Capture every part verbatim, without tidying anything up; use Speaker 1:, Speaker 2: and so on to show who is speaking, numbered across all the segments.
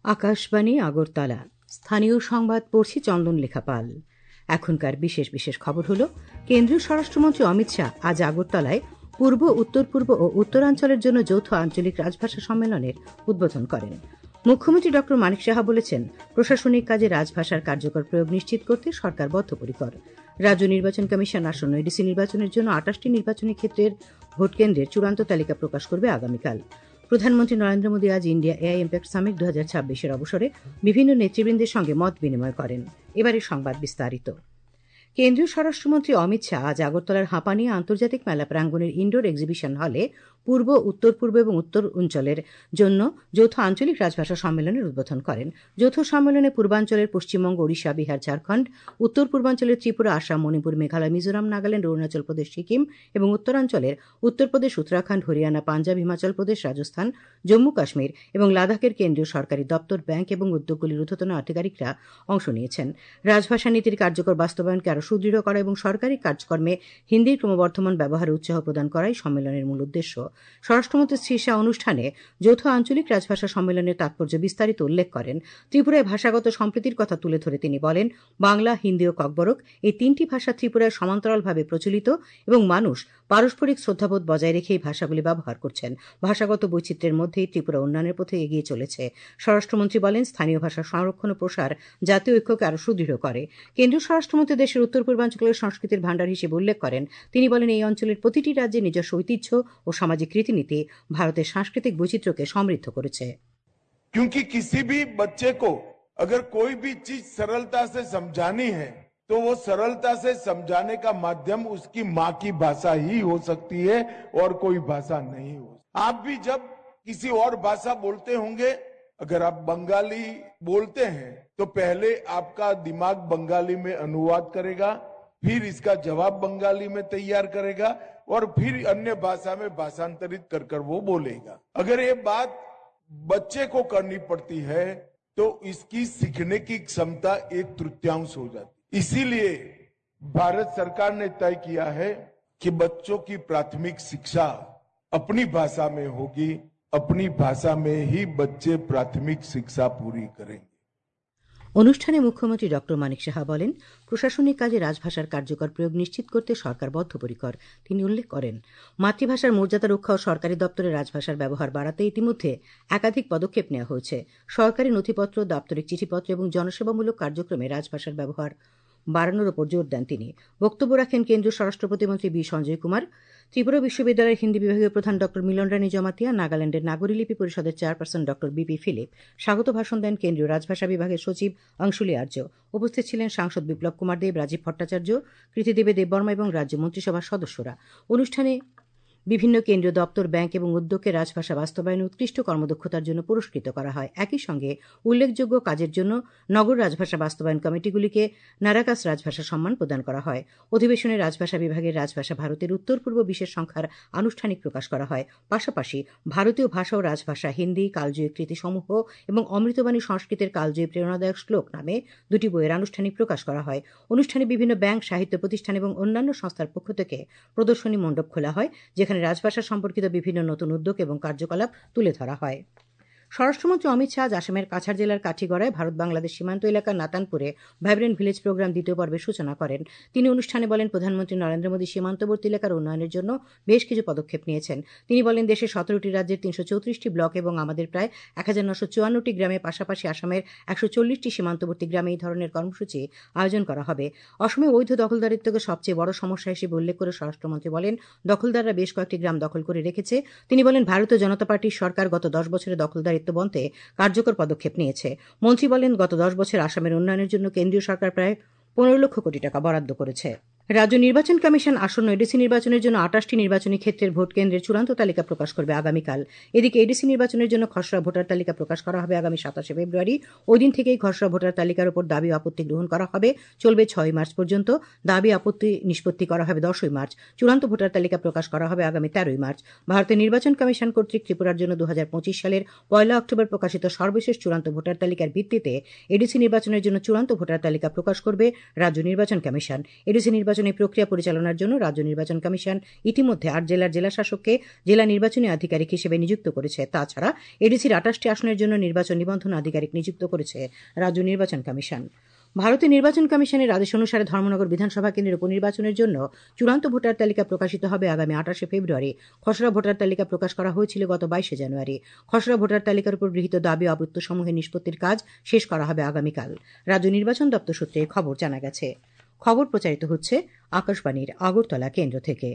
Speaker 1: আকাশবাণী আগরতলা স্থানীয় সংবাদ পড়ছি চন্দন লেখা পাল। এখনকার বিশেষ বিশেষ খবর হল, কেন্দ্রীয় স্বরাষ্ট্রমন্ত্রী অমিত শাহ আজ আগরতলায় পূর্ব উত্তর পূর্ব ও উত্তরাঞ্চলের জন্য যৌথ আঞ্চলিক রাজভাষা সম্মেলনের উদ্বোধন করেন। মুখ্যমন্ত্রী ড মানিক সাহা বলেছেন, প্রশাসনিক কাজে রাজভাষার কার্যকর প্রয়োগ নিশ্চিত করতে সরকার বদ্ধপরিকর। রাজ্য নির্বাচন কমিশন আসন্ন এডিসি নির্বাচনের জন্য আটাশটি নির্বাচনী ক্ষেত্রের ভোট কেন্দ্রের চূড়ান্ত তালিকা প্রকাশ করবে আগামীকাল। প্রধানমন্ত্রী নরেন্দ্র মোদী আজ ইন্ডিয়া এআই ইম্প্যাক্ট সামিট দু হাজার ছাব্বিশের অবসরে বিভিন্ন নেতৃবৃন্দের সঙ্গে মত বিনিময় করেন। এবারে সংবাদ বিস্তারিত। কেন্দ্রীয় স্বরাষ্ট্রমন্ত্রী অমিত শাহ আজ আগরতলার হাঁপানি আন্তর্জাতিক মেলা প্রাঙ্গণের ইনডোর এক্সিবিশন হলে পূর্ব উত্তর পূর্ব এবং উত্তর অঞ্চলের জন্য যৌথ আঞ্চলিক রাজভাষা সম্মেলনের উদ্বোধন করেন। যৌথ সম্মেলনে পূর্বাঞ্চলের পশ্চিমবঙ্গ, ওড়িশা, বিহার, ঝাড়খণ্ড, উত্তর পূর্বাঞ্চলের ত্রিপুরা, আসাম, মণিপুর, মেঘালয়, মিজোরাম, নাগাল্যান্ড, অরুণাচল প্রদেশ, সিকিম এবং উত্তরাঞ্চলের উত্তরপ্রদেশ, উত্তরাখণ্ড, হরিয়ানা, পাঞ্জাব, হিমাচল প্রদেশ, রাজস্থান, জম্মু কাশ্মীর এবং লাদাখের কেন্দ্রীয় সরকারি দপ্তর, ব্যাংক এবং উদ্যোগগুলির ঊর্ধ্বতন আধিকারিকরা অংশ নিয়েছেন। রাজভাষা নীতির কার্যকর বাস্তবায়নকে আরও সুদৃঢ় করা এবং সরকারি কাজকর্মে হিন্দির ক্রমবর্ধমান ব্যবহারে উৎসাহ প্রদান করাই সম্মেলনের মূল উদ্দেশ্য। স্বরাষ্ট্রমন্ত্রী শ্রী শাহ অনুষ্ঠানে যৌথ আঞ্চলিক রাজভাষা সম্মেলনের তাৎপর্য বিস্তারিত উল্লেখ করেন। ত্রিপুরায় ভাষাগত সম্প্রীতির কথা তুলে ধরে তিনি বলেন, বাংলা, হিন্দি ও ককবরক এই তিনটি ভাষা ত্রিপুরায় সমান্তরালভাবে প্রচলিত এবং মানুষ পারস্পরিক শ্রদ্ধাবোধ বজায় রেখে এই ভাষাগুলি ব্যবহার করছেন। ভাষাগত বৈচিত্র্যের মধ্যেই ত্রিপুরা উন্নয়নের পথে এগিয়ে চলেছে। স্বরাষ্ট্রমন্ত্রী বলেন, স্থানীয় ভাষা সংরক্ষণ ও প্রসার জাতীয় ঐক্যকে আরও সুদৃঢ় করে। কেন্দ্রীয় স্বরাষ্ট্রমন্ত্রী দেশের উত্তর পূর্বাঞ্চলের সংস্কৃতির ভাণ্ডার হিসেবে উল্লেখ করেন। তিনি বলেন, এই অঞ্চলের প্রতিটি রাজ্যে নিজস্ব ঐতিহ্য ও সামাজিক রীতিনীতি ভারতের সাংস্কৃতিক বৈচিত্র্যকে সমৃদ্ধ করেছে।
Speaker 2: क्योंकि किसी भी बच्चे को अगर कोई भी चीज सरलता से समझानी है तो वो सरलता से समझाने का माध्यम उसकी माँ की भाषा ही हो सकती है और कोई भाषा नहीं हो। आप भी जब किसी और भाषा बोलते होंगे, अगर आप बंगाली बोलते हैं तो पहले आपका दिमाग बंगाली में अनुवाद करेगा, फिर इसका जवाब बंगाली में तैयार करेगा और फिर अन्य भाषा में भाषांतरित कर कर वो बोलेगा। अगर ये बात बच्चे को करनी पड़ती है तो इसकी सीखने की क्षमता एक तृतीयांश हो जाती। इसीलिए भारत सरकार ने तय किया है कि बच्चों की प्राथमिक शिक्षा अपनी भाषा में होगी, अपनी भाषा में ही बच्चे प्राथमिक शिक्षा पूरी करेंगे।
Speaker 1: অনুষ্ঠানে মুখ্যমন্ত্রী ড মানিক সাহা বলেন, প্রশাসনিক কাজে রাজভাষার কার্যকর প্রয়োগ নিশ্চিত করতে সরকার বদ্ধপরিকর। তিনি উল্লেখ করেন, মাতৃভাষার মর্যাদা রক্ষা ও সরকারি দপ্তরে রাজভাষার ব্যবহার বাড়াতে ইতিমধ্যে একাধিক পদক্ষেপ নেওয়া হয়েছে। সরকারি নথিপত্র, দাপ্তরিক চিঠিপত্র এবং জনসেবামূলক কার্যক্রমে রাজভাষার ব্যবহার বাড়ানোর উপর জোর দেন তিনি। বক্তব্য রাখেন কেন্দ্রীয় স্বরাষ্ট্র প্রতিমন্ত্রী বি সঞ্জয় কুমার, ত্রিপুরা বিশ্ববিদ্যালয়ের হিন্দি বিভাগীয় প্রধান ড মিলন রানী জমাতিয়া, নাগাল্যান্ডের নাগরিলিপি পরিষদের চেয়ারপারসন ড বিপি ফিলিপ। স্বাগত ভাষণ দেন কেন্দ্রীয় রাজভাষা বিভাগের সচিব অংশুলি আর্য। উপস্থিত ছিলেন সাংসদ বিপ্লব কুমার দেব, রাজীব ভট্টাচার্য, কৃতিদেবে দেববর্মা এবং রাজ্য মন্ত্রিসভার সদস্যরা। অনুষ্ঠানে বিভিন্ন কেন্দ্রীয় দপ্তর, ব্যাংক এবং উদ্যোগকে রাজভাষা বাস্তবায়নে উৎকৃষ্ট কর্মদক্ষতার জন্য পুরস্কৃত করা হয়। একই সঙ্গে উল্লেখযোগ্য কাজের জন্য নগর রাজভাষা বাস্তবায়ন কমিটিগুলিকে নারাকাস রাজভাষা সম্মান প্রদান করা হয়। অধিবেশনে রাজভাষা বিভাগের রাজভাষা ভারতের উত্তর পূর্ব বিশেষ সংখ্যার আনুষ্ঠানিক প্রকাশ করা হয়। পাশাপাশি ভারতীয় ভাষা ও রাজভাষা, হিন্দি, কালজয়ী কৃতিসমূহ এবং অমৃতবাণী সংস্কৃতের কালজয়ী প্রেরণাদায়ক শ্লোক নামে দুটি বইয়ের আনুষ্ঠানিক প্রকাশ করা হয়। অনুষ্ঠানে বিভিন্ন ব্যাংক, সাহিত্য প্রতিষ্ঠান এবং অন্যান্য সংস্থার পক্ষ থেকে প্রদর্শনী মণ্ডপ খোলা হয়, যেখানে রাজভাষা সম্পর্কিত বিভিন্ন নতুন উদ্যোগ এবং কার্যকলাপ তুলে ধরা হয়। স্বরাষ্ট্রমন্ত্রী অমিত শাহ আসামের কাছাড় জেলার কাঠিগড়ায় ভারত বাংলাদেশ সীমান্ত এলাকার নাতানপুরে ভাইব্রেন্ট ভিলেজ প্রোগ্রাম দ্বিতীয় পর্বের সূচনা করেন। তিনি অনুষ্ঠানে বলেন, প্রধানমন্ত্রী নরেন্দ্র মোদী সীমান্তবর্তী এলাকার উন্নয়নের জন্য বেশ কিছু পদক্ষেপ নিয়েছেন। তিনি বলেন, দেশের সতেরোটি রাজ্যের তিনশো চৌত্রিশটি ব্লক এবং আমাদের প্রায় এক হাজার নশো চুয়ান্নটি গ্রামের পাশাপাশি আসামের একশো চল্লিশটি সীমান্তবর্তী গ্রামে এই ধরনের কর্মসূচি আয়োজন করা হবে। অসমে অবৈধ দখলদারিত্বকে সবচেয়ে বড় সমস্যা হিসেবে উল্লেখ করে স্বরাষ্ট্রমন্ত্রী বলেন, দখলদাররা বেশ কয়েকটি গ্রাম দখল করে রেখেছে। তিনি বলেন, ভারতীয় জনতা পার্টির সরকার গত দশ বছরে দখলদারিত্ব বন্ধে কার্যকর পদক্ষেপ নিয়েছে। মন্ত্রী বলেন, গত দশ বছর আসামের উন্নয়নের জন্য কেন্দ্রীয় সরকার প্রায় পনেরো লক্ষ কোটি টাকা বরাদ্দ করেছে। রাজ্য নির্বাচন কমিশন আসন্ন এডিসি নির্বাচনের জন্য আটাশটি নির্বাচনী ক্ষেত্রের ভোট কেন্দ্রের চূড়ান্ত তালিকা প্রকাশ করবে আগামীকাল। এদিকে এডিসি নির্বাচনের জন্য খসড়া ভোটার তালিকা প্রকাশ করা হবে আগামী সাতাশে ফেব্রুয়ারি। ওই দিন থেকেই খসড়া ভোটার তালিকার উপর দাবি আপত্তি গ্রহণ করা হবে, চলবে ছয় মার্চ পর্যন্ত। দাবি আপত্তি নিষ্পত্তি করা হবে দশই মার্চ। চূড়ান্ত ভোটার তালিকা প্রকাশ করা হবে আগামী তেরোই মার্চ। ভারতের নির্বাচন কমিশন কর্তৃক ত্রিপুরার জন্য দু হাজার পঁচিশ সালের পয়লা অক্টোবর প্রকাশিত সর্বশেষ চূড়ান্ত ভোটার তালিকার ভিত্তিতে এডিসি নির্বাচনের জন্য চূড়ান্ত ভোটার তালিকা প্রকাশ করবে রাজ্য নির্বাচন কমিশন। এডিসি নির্বাচন নির্বাচনী প্রক্রিয়া পরিচালনার জন্য রাজ্য নির্বাচন কমিশন ইতিমধ্যে আট জেলার জেলাশাসককে জেলা নির্বাচনী আধিকারিক হিসেবে নিযুক্ত করেছে। তাছাড়া এডিসির আটাশটি আসনের জন্য নির্বাচন নিবন্ধন আধিকারিক নিযুক্ত করেছে রাজ্য নির্বাচন কমিশন। ভারতীয় নির্বাচন কমিশনের আদেশ অনুসারে ধর্মনগর বিধানসভা কেন্দ্রের উপনির্বাচনের জন্য চূড়ান্ত ভোটার তালিকা প্রকাশিত হবে আগামী আটাশে ফেব্রুয়ারি। খসড়া ভোটার তালিকা প্রকাশ করা হয়েছিল গত বাইশে জানুয়ারি। খসড়া ভোটার তালিকার উপর গৃহীত দাবি আপত্তিসমূহের নিষ্পত্তির কাজ শেষ করা হবে আগামীকাল। রাজ্য নির্বাচন দপ্তর সূত্রে খবর জানা গেছে। খবর প্রচারিত হচ্ছে আকাশবাণীর আগরতলা কেন্দ্র থেকে।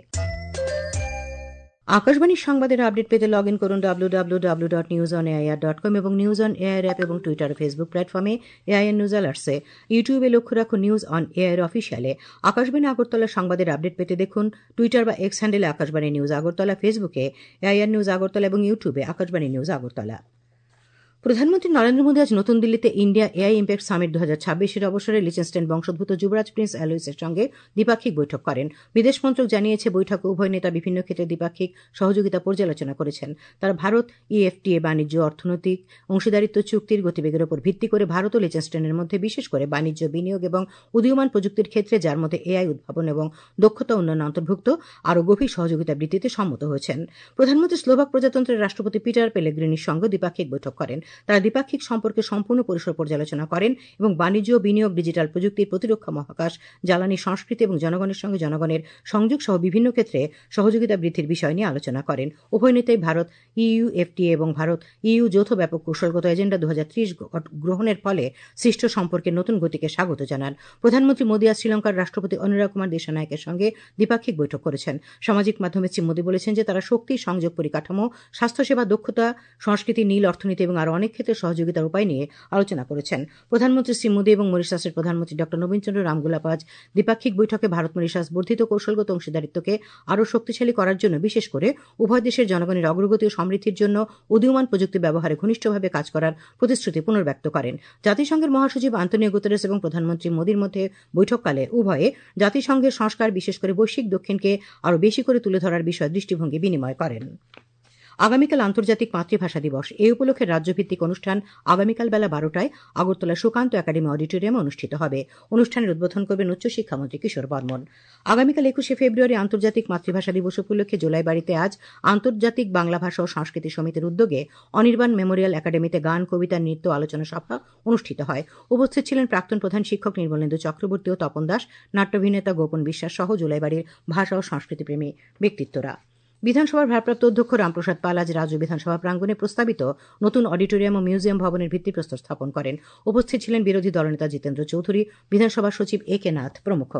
Speaker 1: আকাশবাণীর সংবাদের আপডেট পেতে লগ ইন করুন W W W dot news on AIR dot com এবং নিউজ অন এআইআর অ্যাপ এবং টুইটার ও ফেসবুক প্ল্যাটফর্মে এআইআর নিউজ অ্যালার্টসে। ইউটিউবে লক্ষ্য রাখুন নিউজ অন এআইআর অফিসিয়ালে। আকাশবাণী আগরতলা সংবাদের আপডেট পেতে দেখুন টুইটার বা এক্স হ্যান্ডেলে আকাশবাণী নিউজ আগরতলা, ফেসবুকে এআইআর নিউজ আগরতলা এবং ইউটিউবে আকাশবাণী নিউজ আগরতলা। প্রধানমন্ত্রী নরেন্দ্র মোদী আজ নতুন দিল্লিতে ইন্ডিয়া এআই ইম্প্যাক্ট সামিট দু হাজার ছাব্বিশের অবসরে লিচেনস্টাইন বংশোদ্ভূত যুবরাজ প্রিন্স অ্যালোইসের সঙ্গে দ্বিপাক্ষিক বৈঠক করেন। বিদেশ মন্ত্রক জানিয়েছে, বৈঠকে উভয় নেতা বিভিন্ন ক্ষেত্রে দ্বিপাক্ষিক সহযোগিতা পর্যালোচনা করেছেন। তারা ভারত ইএফটিএ বাণিজ্য, অর্থনৈতিক অংশীদারিত্ব চুক্তির গতিবেগের উপর ভিত্তি করে ভারত ও লিচেনস্টাইনের মধ্যে বিশেষ করে বাণিজ্য, বিনিয়োগ এবং উদীয়মান প্রযুক্তির ক্ষেত্রে, যার মধ্যে এআই উদ্ভাবন এবং দক্ষতা উন্নয়ন অন্তর্ভুক্ত, আরও গভীর সহযোগিতা বৃদ্ধিতে সম্মত হয়েছেন। প্রধানমন্ত্রী স্লোভাক প্রজাতন্ত্রের রাষ্ট্রপতি পিটার পেলেগ্রিনির সঙ্গে দ্বিপাক্ষিক বৈঠক করেন। তারা দ্বিপাক্ষিক সম্পর্কে সম্পূর্ণ পরিসর পর্যালোচনা করেন এবং বাণিজ্য, বিনিয়োগ, ডিজিটাল প্রযুক্তি, প্রতিরক্ষা, মহাকাশ, জ্বালানি, সংস্কৃতি এবং জনগণের সঙ্গে জনগণের সংযোগ সহ বিভিন্ন ক্ষেত্রে সহযোগিতা বৃদ্ধির বিষয় নিয়ে আলোচনা করেন। উভয় নেতাই ভারত ইইউ এফটিএ এবং ভারত ইইউ যৌথ ব্যাপক কৌশলগত এজেন্ডা দু হাজার ত্রিশ গ্রহণের ফলে সৃষ্ট সম্পর্কের নতুন গতিকে স্বাগত জানান। প্রধানমন্ত্রী মোদী আজ শ্রীলঙ্কার রাষ্ট্রপতি অনুরা কুমার দেশনায়কের সঙ্গে দ্বিপাক্ষিক বৈঠক করেছেন। সামাজিক মাধ্যমে শ্রী মোদী বলেছেন যে তারা শক্তি, সংযোগ, পরিকাঠামো, স্বাস্থ্যসেবা, দক্ষতা, সংস্কৃতি, নীল অর্থনীতি এবং আরও অনেক ক্ষেত্রে সহযোগিতার উপায় নিয়ে আলোচনা করেছেন। প্রধানমন্ত্রী শ্রী মোদী এবং মরিশাসের প্রধানমন্ত্রী ডক্টর নবীন চন্দ্র রামগুলাপাজ দ্বিপাক্ষিক বৈঠকে ভারত মরিশাস বর্ধিত কৌশলগত অংশীদারিত্বকে আরও শক্তিশালী করার জন্য, বিশেষ করে উভয় দেশের জনগণের অগ্রগতি ও সমৃদ্ধির জন্য উদীয়মান প্রযুক্তি ব্যবহারে ঘনিষ্ঠভাবে কাজ করার প্রতিশ্রুতি পুনর্ব্যক্ত করেন। জাতিসংঘের মহাসচিব আন্তোনিও গুতেরেস এবং প্রধানমন্ত্রী মোদীর মধ্যে বৈঠককালে উভয়ে জাতিসংঘের সংস্কার, বিশেষ করে বৈশ্বিক দক্ষিণকে আরও বেশি করে তুলে ধরার বিষয়ে দৃষ্টিভঙ্গি বিনিময় করেন। আগামীকাল আন্তর্জাতিক মাতৃভাষা দিবস। এই উপলক্ষে রাজ্যভিত্তিক অনুষ্ঠান আগামীকাল বেলা বারোটায় আগরতলা সুকান্ত একাডেমি অডিটোরিয়ামে অনুষ্ঠিত হবে। অনুষ্ঠানের উদ্বোধন করবেন উচ্চশিক্ষামন্ত্রী কিশোর বর্মন। আগামীকাল একুশে ফেব্রুয়ারি আন্তর্জাতিক মাতৃভাষা দিবস উপলক্ষে জোলাইবাড়িতে আজ আন্তর্জাতিক বাংলা ভাষা ও সংস্কৃতি সমিতির উদ্যোগে অনির্বাণ মেমোরিয়াল একাডেমিতে গান, কবিতা, নৃত্য, আলোচনা সভা অনুষ্ঠিত হয়। উপস্থিত ছিলেন প্রাক্তন প্রধান শিক্ষক নির্মলেন্দু চক্রবর্তী ও তপন দাস, নাট্যাভিনেতা গোপন বিশ্বাস সহ জোলাইবাড়ির ভাষা ও সংস্কৃতিপ্রেমী ব্যক্তিত্বরা। বিধানসভার ভারপ্রাপ্ত অধ্যক্ষ রামপ্রসাদ পাল আজ রাজ্য বিধানসভা প্রাঙ্গণে প্রস্তাবিত নতুন অডিটোরিয়াম ও মিউজিয়াম ভবনের ভিত্তিপ্রস্তর স্থাপন করেন। উপস্থিত ছিলেন বিরোধী দলনেতা জিতেন্দ্র চৌধুরী, বিধানসভা সচিব এ কে নাথ প্রমুখ।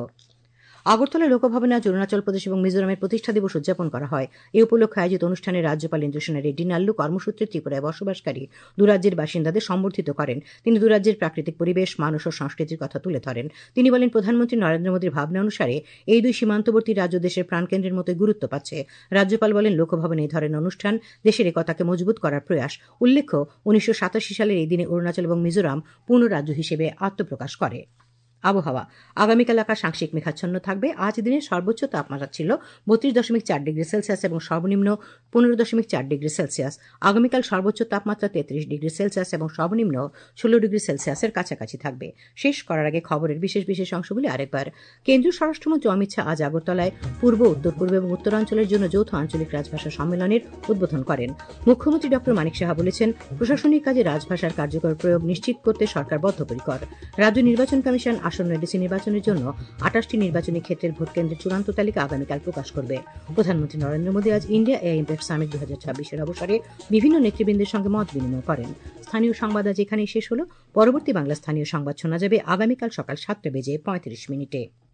Speaker 1: আগরতলা লোকভবনে আজ অরুণাচল প্রদেশ এবং মিজোরামের প্রতিষ্ঠা দিবস উদযাপন করা হয়। এই উপলক্ষে আয়োজিত অনুষ্ঠানে রাজ্যপাল ইন্দ্রসেনা রেড্ডি নাল্লু কর্মসূত্রে ত্রিপুরায় বসবাসকারী দুরাজ্যের বাসিন্দাদের সম্বর্ধিত করেন। তিনি দুরাজ্যের প্রাকৃতিক পরিবেশ, মানুষ ও সংস্কৃতির কথা তুলে ধরেন। তিনি বলেন, প্রধানমন্ত্রী নরেন্দ্র মোদীর ভাবনা অনুসারে এই দুই সীমান্তবর্তী রাজ্য দেশের প্রাণকেন্দ্রের মতোই গুরুত্ব পাচ্ছে। রাজ্যপাল বলেন, লোকভবনে এই ধরনের অনুষ্ঠান দেশের একতাকে মজবুত করার প্রয়াস। উল্লেখ্য, উনিশশো সাতাশি সালের এই দিনে অরুণাচল এবং মিজোরাম পূর্ণ রাজ্য হিসেবে আত্মপ্রকাশ করে। আবহাওয়া। আগামীকাল আকাশ আংশিক মেঘাচ্ছন্ন থাকবে। আজ দিনের সর্বোচ্চ তাপমাত্রা ছিল বত্রিশ দশমিক চার ডিগ্রি সেলসিয়াস এবং সর্বনিম্ন পনেরো দশমিক চার ডিগ্রি সেলসিয়াস। আগামীকাল সর্বোচ্চ তাপমাত্রা তেত্রিশ ডিগ্রি সেলসিয়াস এবং সর্বনিম্ন ষোলো ডিগ্রি সেলসিয়াসের কাছাকাছি থাকবে। শেষ করার আগে খবরের বিশেষ বিশেষ অংশগুলি আরেকবার। কেন্দ্রীয় স্বরাষ্ট্রমন্ত্রী অমিত শাহ আজ আগরতলায় পূর্ব, উত্তর পূর্ব এবং উত্তরাঞ্চলের জন্য যৌথ আঞ্চলিক রাজভাষা সম্মেলনের উদ্বোধন করেন। মুখ্যমন্ত্রী ডক্টর মানিক সাহা বলেছেন, প্রশাসনিক কাজে রাজভাষার কার্যকর প্রয়োগ নিশ্চিত করতে সরকার বদ্ধপরিকর। রাজ্য নির্বাচন কমিশন আসন্ন এডিসি নির্বাচনের জন্য আটাশটি নির্বাচনী ক্ষেত্রের ভোট কেন্দ্রের চূড়ান্ত তালিকা আগামীকাল প্রকাশ করবে। প্রধানমন্ত্রী নরেন্দ্র মোদী আজ ইন্ডিয়া এআই ইম্প্যাক্ট সামিট দু হাজার ছাব্বিশের অবসরে বিভিন্ন নেতৃবৃন্দের সঙ্গে মত বিনিময় করেন। স্থানীয় সংবাদ আজ এখানেই শেষ হল। পরবর্তী বাংলা স্থানীয় সংবাদ শোনা যাবে আগামীকাল সকাল সাতটা বেজে পঁয়ত্রিশ মিনিটে।